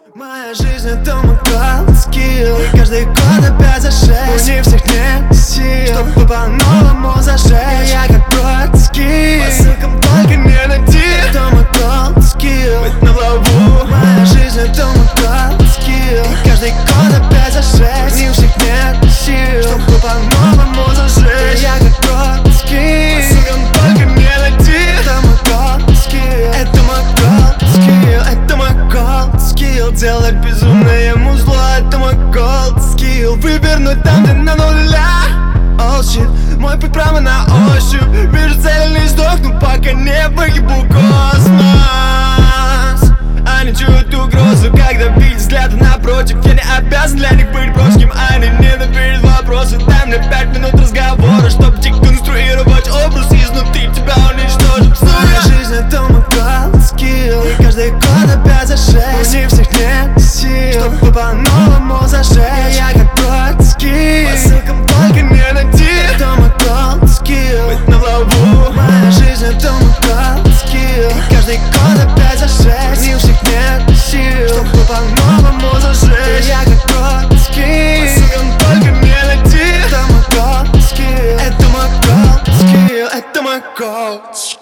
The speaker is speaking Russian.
Моя жизнь это мой голд скилл, и каждый год опять за 6. У них всех нет сил, чтобы по-новому зажечь. Я как Бродский, по ссылкам только не найти. Это мой голд скилл, быть на плаву. Моя жизнь это мой голд скилл, и каждый год опять за 6. У них всех нет сил, чтобы по-новому зажечь. Я как Бродский, по ссылкам только не найти. Это мой голд скилл, это мой голд скилл, это мой голд скилл. Делать безумное музло, это мой голд скилл. Вывернуть там, где на нуля. Oh shit, мой путь прямо на ощупь. Вижу цель, не сдохну, пока не выгибу космос. Они чуют угрозу, когда видят взгляды напротив. Я не обязан для них быть броским, они ненавидят вопросы. Дай мне 5 минут разговора, чтобы деконструировать образ изнутри тебя уничтожить. Моя жизнь это мой голд скилл, и каждый год опять за 6. У них всех нет сил, чтобы по-новому зажечь. Я как Бродский, по ссылкам только не найти. Это мой голд скилл, быть на плаву. Моя жизнь это мой голд скилл, и каждый год опять за 6. У них всех нет сил, чтобы по-новому зажечь. Я как Бродский, по ссылкам только не найти. Это мой голд скилл, это мой голд скилл, это мой голд скилл.